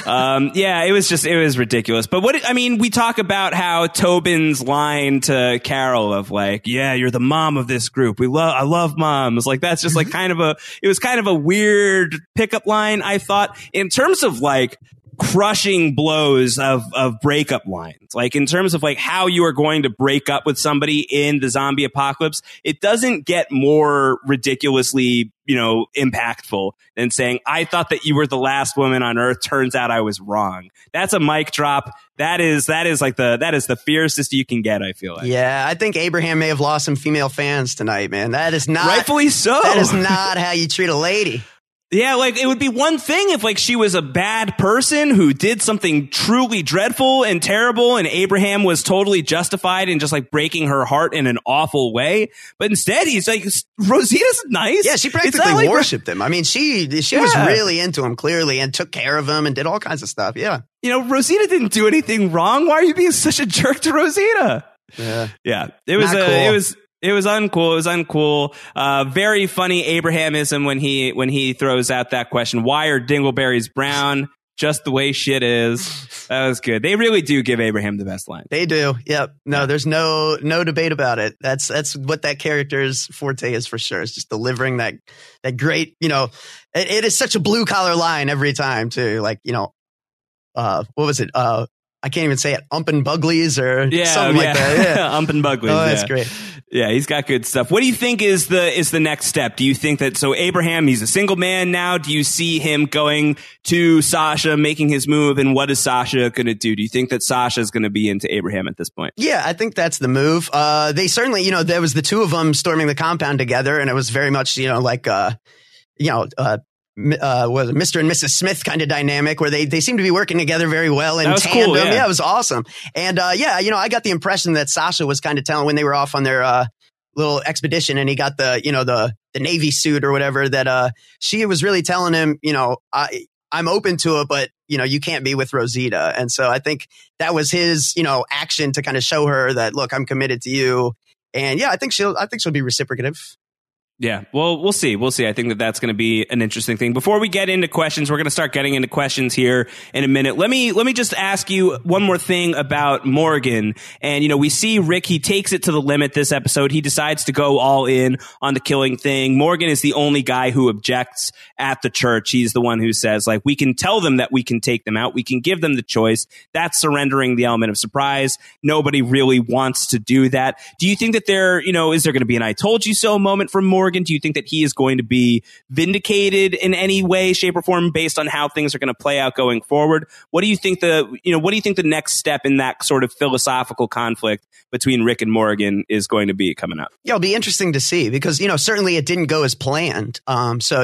It was ridiculous. But we talk about how Tobin's line to Carol of like, "Yeah, you're the mom of this group. I love moms." Like, that's just like it was kind of a weird pickup line, I thought, in terms of like crushing blows of breakup lines. Like, in terms of like how you are going to break up with somebody in the zombie apocalypse, it doesn't get more ridiculously, you know, impactful than saying, "I thought that you were the last woman on earth. Turns out I was wrong." That's a mic drop. That is the fiercest you can get, I feel like. Yeah, I think Abraham may have lost some female fans tonight, man. That is not, rightfully so. That is not how you treat a lady. Yeah, like, it would be one thing if like she was a bad person who did something truly dreadful and terrible, and Abraham was totally justified in just like breaking her heart in an awful way. But instead, he's like, Rosita's nice. Yeah, she practically worshipped him. I mean, she was really into him, clearly, and took care of him and did all kinds of stuff. Yeah. You know, Rosita didn't do anything wrong. Why are you being such a jerk to Rosita? Yeah. It was cool. It was uncool. It was uncool. Very funny Abrahamism when he throws out that question: "Why are dingleberries brown? Just the way shit is." That was good. They really do give Abraham the best line. They do. Yep. No, there's no debate about it. That's what that character's forte is for sure. It's just delivering that great, you know, it is such a blue collar line every time too. Like, you know, what was it? I can't even say it. Umpin' Buglies or something like that. Yeah. Umpin' Buglies. Oh, that's great. Yeah, he's got good stuff. What do you think is the next step? Do you think that, so Abraham, he's a single man now. Do you see him going to Sasha, making his move? And what is Sasha going to do? Do you think that Sasha is going to be into Abraham at this point? Yeah, I think that's the move. They certainly, you know, there was the two of them storming the compound together, and it was very much, you know, like, was Mr. and Mrs. Smith kind of dynamic where they seem to be working together very well in tandem. Cool, yeah. It was awesome. And you know, I got the impression that Sasha was kind of telling when they were off on their little expedition, and he got the Navy suit or whatever, that she was really telling him, you know, I'm open to it, but you can't be with Rosita. And so I think that was his, action to kind of show her that, look, I'm committed to you. And yeah, I think she'll be reciprocative. Yeah, well, we'll see. I think that's going to be an interesting thing. Before we get into questions, we're going to start getting into questions here in a minute. Let me just ask you one more thing about Morgan. And, we see Rick, he takes it to the limit this episode. He decides to go all in on the killing thing. Morgan is the only guy who objects at the church. He's the one who says, like, we can tell them that we can take them out. We can give them the choice. That's surrendering the element of surprise. Nobody really wants to do that. Do you think that is there going to be an I told you so moment from Morgan? Do you think that he is going to be vindicated in any way, shape, or form based on how things are going to play out going forward? What do you think the next step in that sort of philosophical conflict between Rick and Morgan is going to be coming up? Yeah, it'll be interesting to see because, certainly it didn't go as planned. So,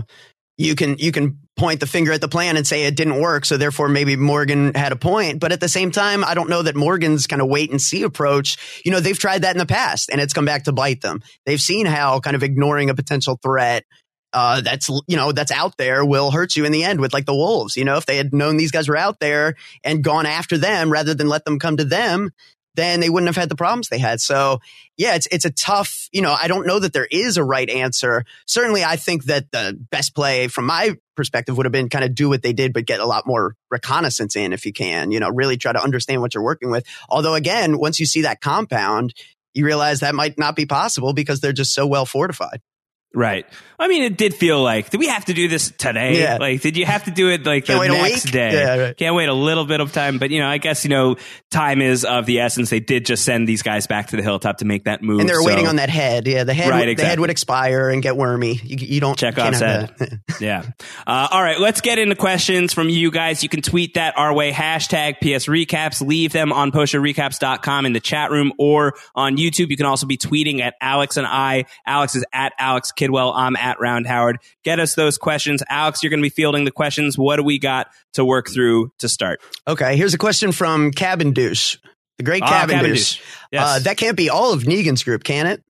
you can point the finger at the plan and say it didn't work. So therefore, maybe Morgan had a point. But at the same time, I don't know that Morgan's kind of wait and see approach. They've tried that in the past and it's come back to bite them. They've seen how kind of ignoring a potential threat that's out there will hurt you in the end with like the wolves. If they had known these guys were out there and gone after them rather than let them come to them, then they wouldn't have had the problems they had. So yeah, it's a tough, I don't know that there is a right answer. Certainly, I think that the best play from my perspective would have been kind of do what they did, but get a lot more reconnaissance in if you can, really try to understand what you're working with. Although again, once you see that compound, you realize that might not be possible because they're just so well fortified. Right. I mean, it did feel like, did we have to do this today? Yeah. Like, did you have to do it like the next day? Yeah, right. Can't wait a little bit of time. But, I guess, time is of the essence. They did just send these guys back to the hilltop to make that move. And they're waiting on that head. Yeah, the head, right, exactly. The head would expire and get wormy. You don't check off head. Yeah. All right. Let's get into questions from you guys. You can tweet that our way. Hashtag PS Recaps. Leave them on postshowrecaps.com in the chat room or on YouTube. You can also be tweeting at Alex and I. Alex is at Alex Kidwell. I'm at Round Howard. Get us those questions. Alex, you're going to be fielding the questions. What do we got to work through to start? Okay, here's a question from Cabin Douche. The great Cabin Douche. Yes. That can't be all of Negan's group, can it?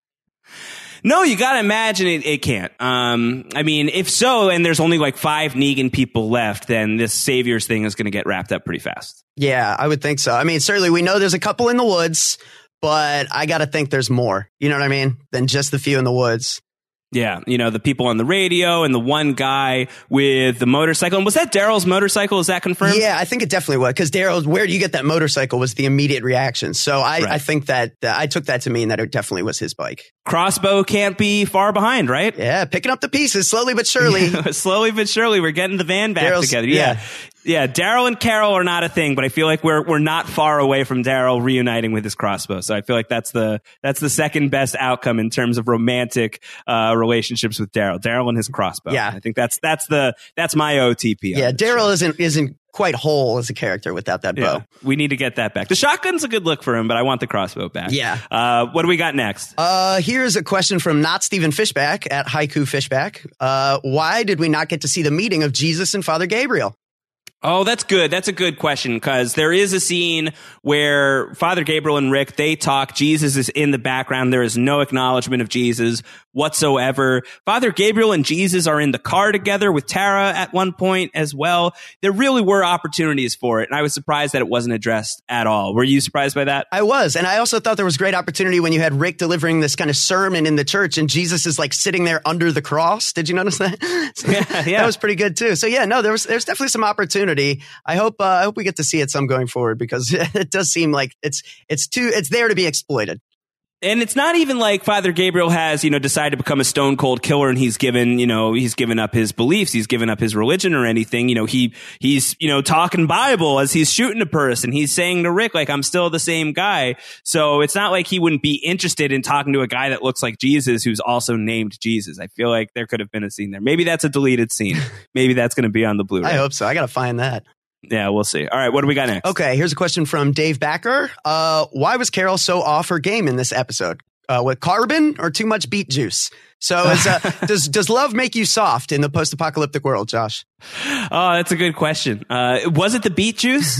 No, you got to imagine it can't. I mean, if so, and there's only like 5 Negan people left, then this Saviors thing is going to get wrapped up pretty fast. Yeah, I would think so. I mean, certainly we know there's a couple in the woods, but I got to think there's more, you know what I mean, than just the few in the woods. Yeah, the people on the radio and the one guy with the motorcycle. And was that Daryl's motorcycle? Is that confirmed? Yeah, I think it definitely was. Because Daryl, where do you get that motorcycle was the immediate reaction. So I think that I took that to mean that it definitely was his bike. Crossbow can't be far behind, right? Yeah, picking up the pieces slowly but surely. Slowly but surely. We're getting the van back together. Yeah, Daryl and Carol are not a thing, but I feel like we're not far away from Daryl reuniting with his crossbow. So I feel like that's the second best outcome in terms of romantic relationships with Daryl. Daryl and his crossbow. Yeah, I think that's my OTP. Yeah, Daryl isn't quite whole as a character without that bow. Yeah, we need to get that back. The shotgun's a good look for him, but I want the crossbow back. Yeah. What do we got next? Here's a question from Not Stephen Fishback at Haiku Fishback. Why did we not get to see the meeting of Jesus and Father Gabriel? Oh, that's good. That's a good question because there is a scene where Father Gabriel and Rick, they talk. Jesus is in the background. There is no acknowledgement of Jesus whatsoever. Father Gabriel and Jesus are in the car together with Tara at one point as well. There really were opportunities for it, and I was surprised that it wasn't addressed at all. Were you surprised by that? I was, and I also thought there was great opportunity when you had Rick delivering this kind of sermon in the church, and Jesus is like sitting there under the cross. Did you notice that? So yeah. That was pretty good too. So yeah, no, there's definitely some opportunity. I hope we get to see it some going forward because it does seem like it's there to be exploited. And it's not even like Father Gabriel has, decided to become a stone cold killer and he's given up his beliefs. He's given up his religion or anything. He's talking Bible as he's shooting a person. He's saying to Rick, like, I'm still the same guy. So it's not like he wouldn't be interested in talking to a guy that looks like Jesus, who's also named Jesus. I feel like there could have been a scene there. Maybe that's a deleted scene. Maybe that's going to be on the Blu-ray. I hope so. I got to find that. Yeah, we'll see. All right, what do we got next? Okay, here's a question from Dave Backer. Why was Carol so off her game in this episode? With carbon or too much beet juice? So does love make you soft in the post-apocalyptic world, Josh? Oh, that's a good question. Was it the beet juice?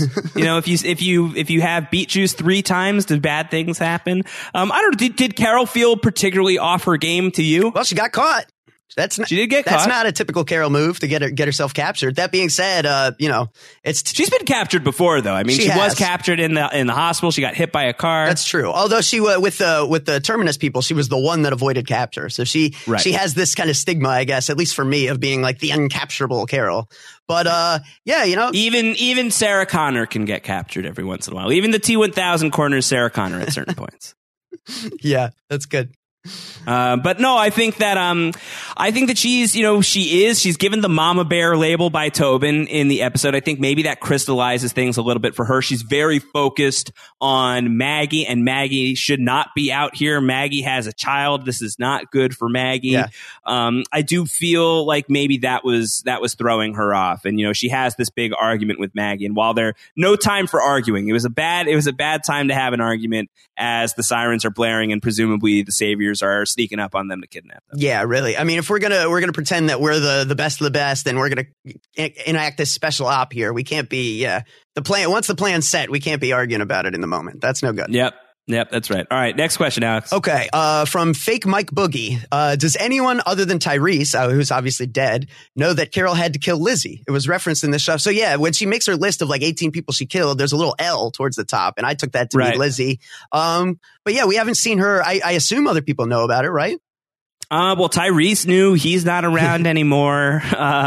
If you have beet juice 3 times, do bad things happen? I don't know. Did Carol feel particularly off her game to you? Well, she got caught. She did get caught. That's not a typical Carol move to get herself captured. That being said, she's been captured before, though. I mean, she was captured in the hospital. She got hit by a car. That's true. Although she with the Terminus people, she was the one that avoided capture. So she has this kind of stigma, I guess, at least for me, of being like the uncapturable Carol. But even Sarah Connor can get captured every once in a while. Even the T-1000 corners Sarah Connor at certain points. Yeah, that's good. But no, I think that she's given the mama bear label by Tobin in the episode. I think maybe that crystallizes things a little bit for her. She's very focused on Maggie, and Maggie should not be out here. Maggie has a child. This is not good for Maggie. Yeah. I do feel like maybe that was throwing her off. And, she has this big argument with Maggie. And while there's no time for arguing, it was a bad time to have an argument as the sirens are blaring and presumably the saviors are sneaking up on them to kidnap them. Yeah, really. I mean, if we're gonna pretend that we're the best of the best, and we're gonna enact this special op here, we can't be the plan. Once the plan's set, we can't be arguing about it in the moment. That's no good. Yep, that's right. All right, next question, Alex. Okay, from Fake Mike Boogie. Does anyone other than Tyrese, who's obviously dead, know that Carol had to kill Lizzie? It was referenced in the show. So yeah, when she makes her list of like 18 people she killed, there's a little L towards the top, and I took that to be Lizzie. But yeah, we haven't seen her. I assume other people know about it, right? Well, Tyrese knew. He's not around anymore.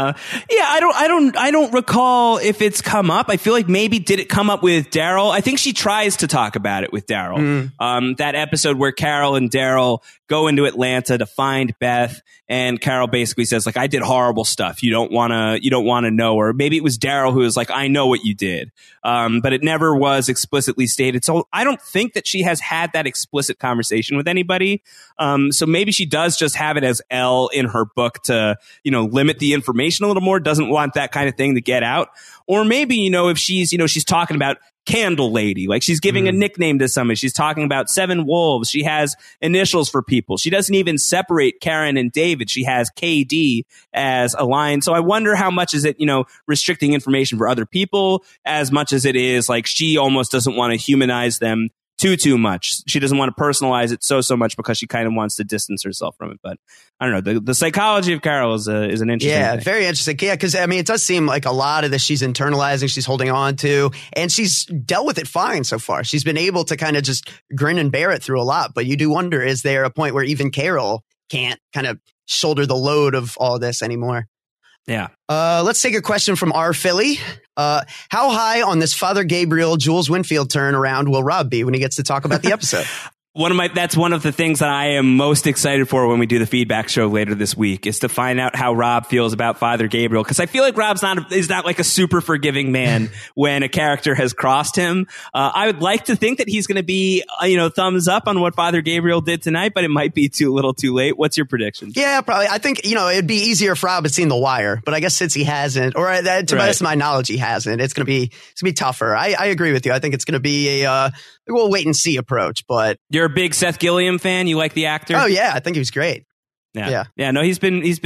I don't recall if it's come up. I feel like maybe did it come up with Daryl? I think she tries to talk about it with Daryl. That episode where Carol and Daryl go into Atlanta to find Beth, and Carol basically says, like, I did horrible stuff. You don't want to know. Or maybe it was Daryl who was like, I know what you did. But it never was explicitly stated. So I don't think that she has had that explicit conversation with anybody. So maybe she does just have it as L in her book to, limit the information a little more, doesn't want that kind of thing to get out. Or maybe, if she's talking about Candle Lady, like she's giving a nickname to somebody. She's talking about Seven Wolves. She has initials for people. She doesn't even separate Karen and David. She has KD as a line. So I wonder how much is it, restricting information for other people as much as it is like she almost doesn't want to humanize them too much. She doesn't want to personalize it so much because she kind of wants to distance herself from it. But I don't know. The psychology of Carol is an interesting thing. Very interesting. Yeah, because I mean, it does seem like a lot of this she's internalizing, she's holding on to, and she's dealt with it fine so far. She's been able to kind of just grin and bear it through a lot. But you do wonder, is there a point where even Carol can't kind of shoulder the load of all this anymore? Yeah. Let's take a question from R. Philly. How high on this Father Gabriel, Jules Winfield turnaround will Rob be when he gets to talk about the episode? That's one of the things that I am most excited for when we do the feedback show later this week, is to find out how Rob feels about Father Gabriel. Because I feel like Rob's is not like a super forgiving man when a character has crossed him. I would like to think that he's going to be, thumbs up on what Father Gabriel did tonight, but it might be too little too late. What's your prediction? Yeah, probably. I think, it'd be easier if Rob had seen The Wire, but I guess since he hasn't, or to the best of my knowledge, he hasn't, it's going to be tougher. I agree with you. I think it's going to be we'll wait and see approach, but you're a big Seth Gilliam fan. You like the actor? Oh yeah, I think he was great. Yeah. No, he's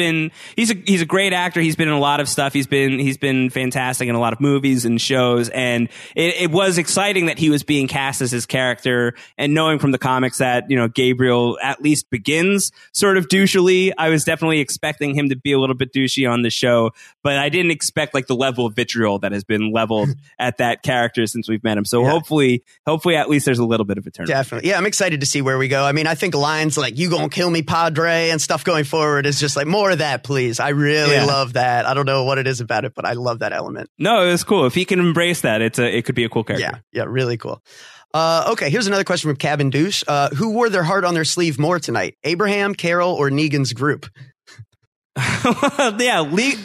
a great actor. He's been in a lot of stuff. He's been fantastic in a lot of movies and shows. And it was exciting that he was being cast as his character, and knowing from the comics that, Gabriel at least begins sort of douchily. I was definitely expecting him to be a little bit douchey on the show, but I didn't expect like the level of vitriol that has been leveled at that character since we've met him. So hopefully at least there's a little bit of a turn. Definitely. Yeah. I'm excited to see where we go. I mean, I think lines like, you gonna kill me, Padre, and stuff going forward is just like, more of that, please. I really love that. I don't know what it is about it, but I love that element. No, it was cool. If he can embrace that, it could be a cool character. Yeah, really cool. Okay, here's another question from Cabin Douche. Who wore their heart on their sleeve more tonight? Abraham, Carol, or Negan's group? Literally.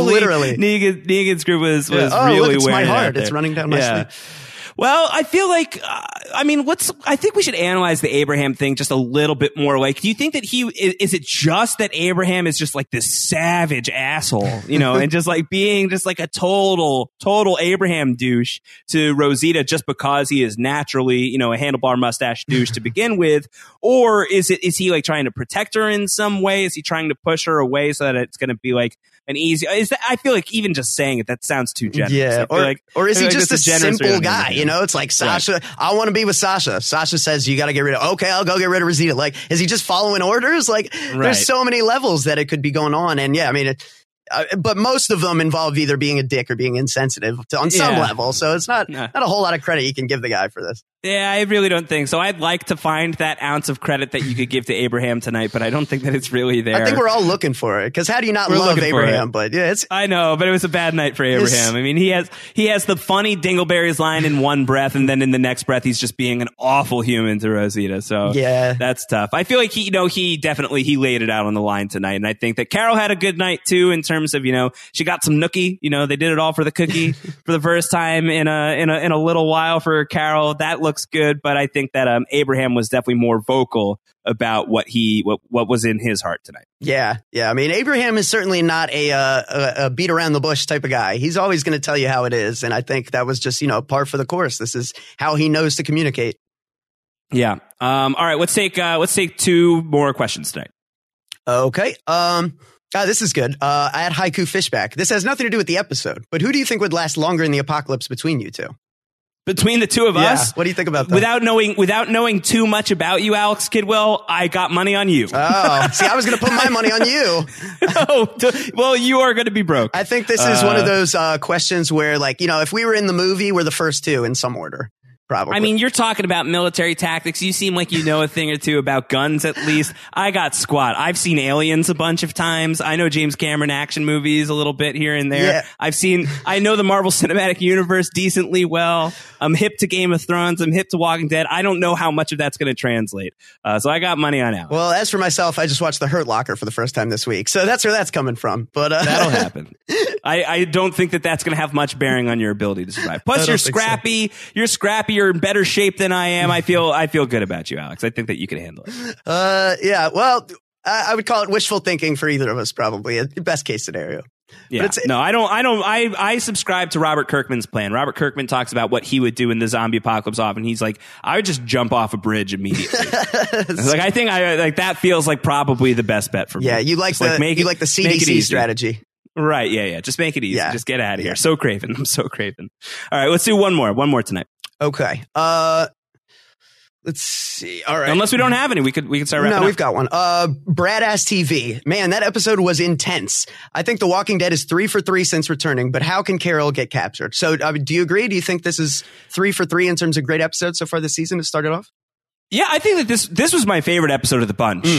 Negan's group was really look, it's wearing my heart. It's running down my sleeve. Well, I feel like, I think we should analyze the Abraham thing just a little bit more. Like, do you think that is it just that Abraham is just like this savage asshole, and just like being just like a total Abraham douche to Rosita just because he is naturally, a handlebar mustache douche to begin with? Or is he like trying to protect her in some way? Is he trying to push her away so that it's going to be like an easy, I feel like even just saying it, that sounds too generous. Yeah. Or is he just a simple guy? know, it's like Sasha, right. I want to be with Sasha. Sasha says, you got to get rid of, okay, I'll go get rid of Rosita. Like, is he just following orders? Like, there's so many levels that it could be going on. And yeah, I mean, but most of them involve either being a dick or being insensitive on some level. So it's not a whole lot of credit you can give the guy for this. Yeah, I really don't think so. I'd like to find that ounce of credit that you could give to Abraham tonight, but I don't think that it's really there. I think we're all looking for it, because how do you not love Abraham? But yeah, I know, but it was a bad night for Abraham. I mean, he has the funny Dingleberries line in one breath, and then in the next breath, he's just being an awful human to Rosita. So yeah, that's tough. I feel like he definitely laid it out on the line tonight, and I think that Carol had a good night too, in terms of, she got some nookie. They did it all for the cookie for the first time in a little while for Carol. That looks good, but I think that Abraham was definitely more vocal about what was in his heart tonight. Yeah. I mean, Abraham is certainly not a beat around the bush type of guy. He's always going to tell you how it is, and I think that was just par for the course. This is how he knows to communicate. Yeah. All right. Let's take two more questions tonight. Okay. This is good. I had Haiku Fishback. This has nothing to do with the episode, but who do you think would last longer in the apocalypse between you two? Between the two of us? What do you think about that? Without knowing too much about you, Alex Kidwell, I got money on you. Oh, see, I was going to put my money on you. Well, you are going to be broke. I think this is one of those questions where, if we were in the movie, we're the first two in some order. Probably. I mean, you're talking about military tactics. You seem like you know a thing or two about guns, at least. I got squat. I've seen Aliens a bunch of times. I know James Cameron action movies a little bit here and there. Yeah. I know the Marvel Cinematic Universe decently well. I'm hip to Game of Thrones. I'm hip to Walking Dead. I don't know how much of that's going to translate. So I got money on Alex. Well, as for myself, I just watched The Hurt Locker for the first time this week. So that's where that's coming from. But that'll happen. I don't think that that's going to have much bearing on your ability to survive. Plus, you're scrappy. So. You're scrappy. You're in better shape than I am. I feel good about you, Alex. I think that you can handle it. Yeah. Well, I would call it wishful thinking for either of us, probably. Best case scenario. Yeah. No, I don't. I subscribe to Robert Kirkman's plan. Robert Kirkman talks about what he would do in the zombie apocalypse often. He's like, I would just jump off a bridge immediately. I think that feels like probably the best bet for me. Yeah. You like the CDC strategy. Right. Yeah. Just make it easy. Yeah. Just get out of here. So craven. I'm so craven. All right. Let's do one more tonight. Okay. Let's see. All right. Unless we don't have any, we could start wrapping up. No, we've got one. Brad Ass TV. Man, that episode was intense. I think The Walking Dead is 3 for 3 since returning, but how can Carol get captured? So do you agree? Do you think this is 3 for 3 in terms of great episodes so far this season to start it off? Yeah, I think that this was my favorite episode of the bunch.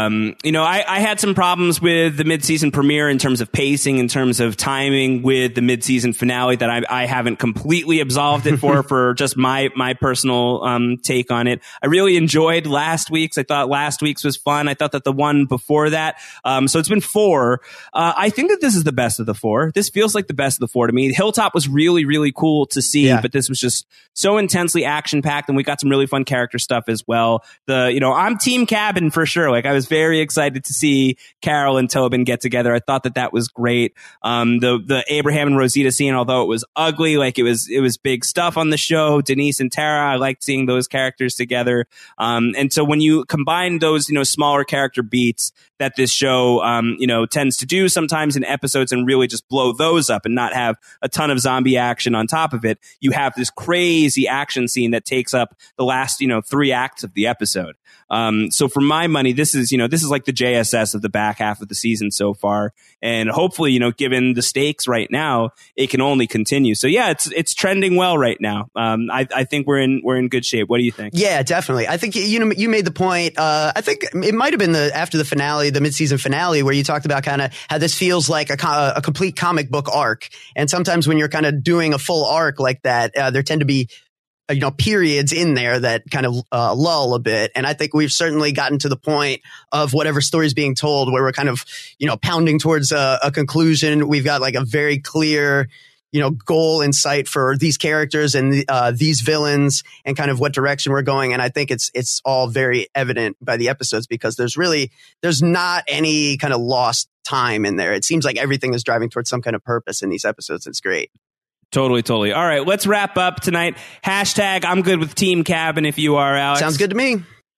I had some problems with the mid-season premiere in terms of pacing, in terms of timing with the mid-season finale that I haven't completely absolved it for just my personal take on it. I really enjoyed last week's. I thought last week's was fun. I thought that the one before that, so it's been 4. I think that this is the best of the 4. This feels like the best of the 4 to me. Hilltop was really, really cool to see, but this was just so intensely action-packed, and we got some really fun character stuff as well. I'm Team Cabin for sure. Like, I was very excited to see Carol and Tobin get together. I thought that was great. The Abraham and Rosita scene, although it was ugly, like it was big stuff on the show. Denise and Tara, I liked seeing those characters together. And so when you combine those, smaller character beats that this show, tends to do sometimes in episodes and really just blow those up and not have a ton of zombie action on top of it, you have this crazy action scene that takes up the last, 3 acts of the episode. So for my money, this is like the JSS of the back half of the season so far. And hopefully, given the stakes right now, it can only continue. So yeah, it's trending well right now. I think we're in good shape. What do you think? Yeah, definitely. I think, you made the point. I think it might have been after the finale, the mid-season finale, where you talked about kind of how this feels like a complete comic book arc. And sometimes when you're kind of doing a full arc like that, there tend to be periods in there that kind of lull a bit. And I think we've certainly gotten to the point of whatever story's being told where we're kind of, pounding towards a conclusion. We've got like a very clear, goal in sight for these characters and these villains and kind of what direction we're going. And I think it's all very evident by the episodes because there's not any kind of lost time in there. It seems like everything is driving towards some kind of purpose in these episodes. It's great. Totally. All right, let's wrap up tonight. # I'm good with Team Cabin if you are, Alex. Sounds good to me.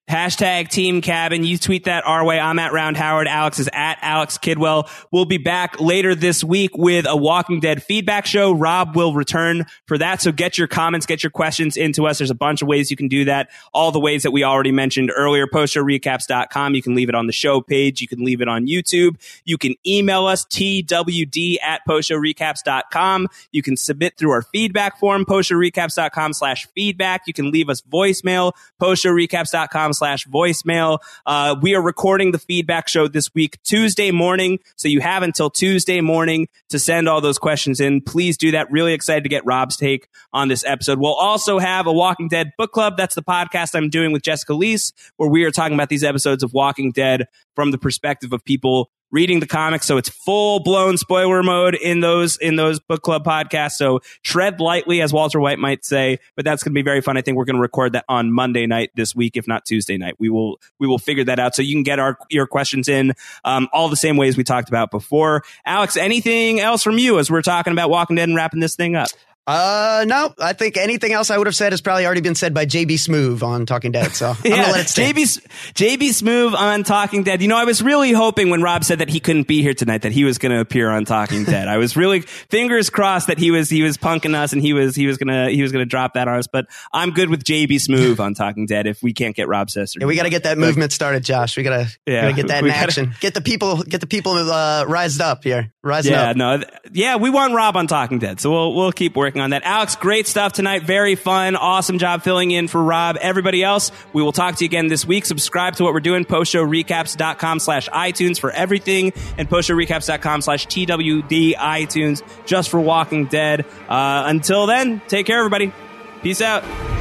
Hashtag Team Cabin. You tweet that our way. I'm at Round Howard. Alex is at Alex Kidwell. We'll be back later this week with a Walking Dead feedback show. Rob will return for that. So get your comments, get your questions into us. There's a bunch of ways you can do that. All the ways that we already mentioned earlier. postshowrecaps.com. You can leave it on the show page. You can leave it on YouTube. You can email us, twd@postshowrecaps.com. You can submit through our feedback form, postshowrecaps.com/feedback. You can leave us voicemail, postshowrecaps.com/voicemail. We are recording the feedback show this week, Tuesday morning. So you have until Tuesday morning to send all those questions in. Please do that. Really excited to get Rob's take on this episode. We'll also have a Walking Dead book club. That's the podcast I'm doing with Jessica Leese, where we are talking about these episodes of Walking Dead from the perspective of people reading the comics. So it's full blown spoiler mode in those book club podcasts. So tread lightly, as Walter White might say, but that's going to be very fun. I think we're going to record that on Monday night this week, if not Tuesday night. We will figure that out. So you can get your questions in, all the same ways we talked about before. Alex, anything else from you as we're talking about Walking Dead and wrapping this thing up? No, I think anything else I would have said has probably already been said by JB Smoove on Talking Dead. So I'm going to let it stay. JB Smoove on Talking Dead. You know, I was really hoping when Rob said that he couldn't be here tonight that he was going to appear on Talking Dead. I was really fingers crossed that he was punking us and he was going to drop that on us. But I'm good with JB Smoove on Talking Dead if we can't get Rob Sesser. Yeah, we got to get that movement started, Josh. We got to get that in action. Get the people rised up here. Rising up. We want Rob on Talking Dead. So we'll keep working on that. Alex, great stuff tonight. Very fun. Awesome job filling in for Rob. Everybody else, we will talk to you again this week. Subscribe to what we're doing. postshowrecaps.com/iTunes for everything and postshowrecaps.com/TWD iTunes just for Walking Dead. Until then, take care, everybody. Peace out.